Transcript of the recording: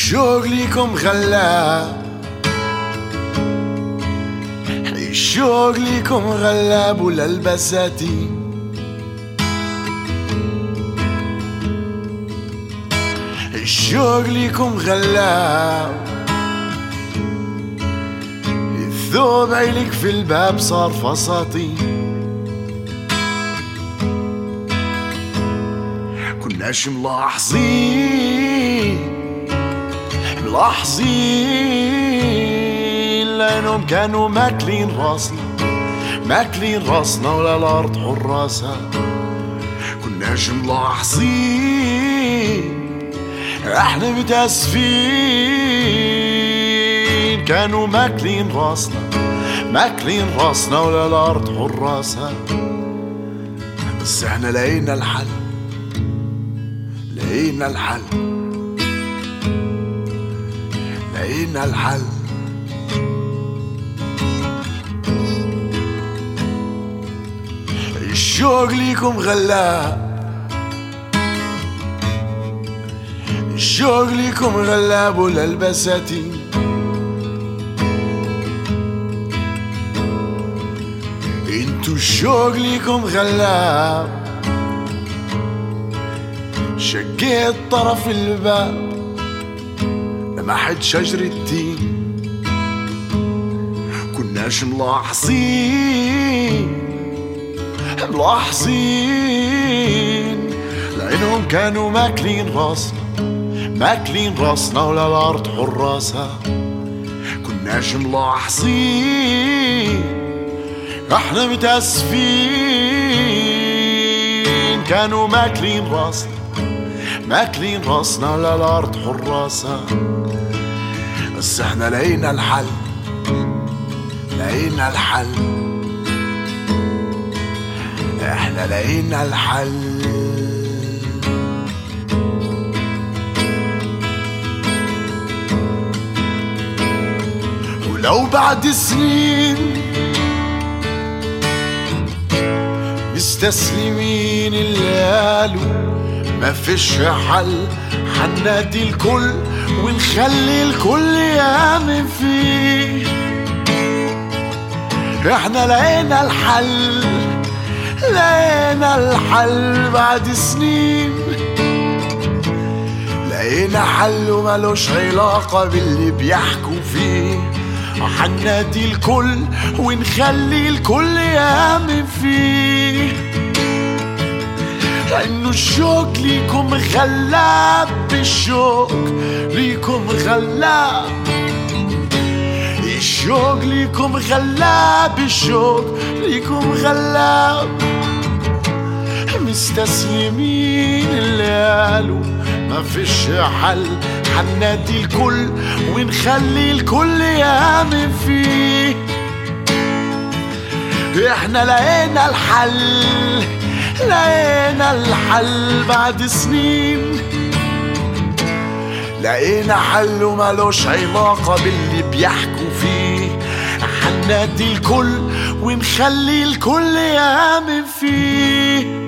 الشوق ليكم غلاب، الشوق ليكم غلاب وللبساتين، الشوق ليكم غلاب، الثوب عيلك في الباب صار فساتين. كناش ملاحظين لانهم كانوا ماكلين راسنا ولا الارض حراسها. كناش ملاحظين احنا متاسفين، كانوا ماكلين راسنا ولا الارض حراسها. بس احنا لقينا الحل، لقينا الحل. الشوق ليكم غلاب، الشوق ليكم غلاب وللبساتين. انتو الشوق ليكم غلاب، شقيت طرف الباب لمحت شجر التين. كناش ملاحظين لأنهم كانوا ماكلين راسنا ولا الأرض حراسها. كناش ملاحظين احنا متاسفين، كانوا ماكلين راسنا ولا الأرض حراسها. بس احنا لقينا الحل، احنا لقينا الحل. ولو بعد سنين مستسلمين اللي قالوا ما فيش حل، حنادي الكل ونخلي الكل يامن فيه. احنا لقينا الحل بعد سنين، لقينا حل ومالوش علاقة باللي بيحكوا فيه. حنادي الكل ونخلي الكل يامن فيه، لأنه الشوق ليكم غلاب، الشوق ليكم غلاب، الشوق ليكم غلاب، الشوق ليكم غلاب. مستسلمين اللي قالوا ما فيش حل، حنادي الكل ونخلي الكل يامن فيه. احنا لقينا الحل بعد سنين، لقينا حل ومالوش علاقة باللي بيحكوا فيه. حنادي الكل ونخلي الكل يامن فيه.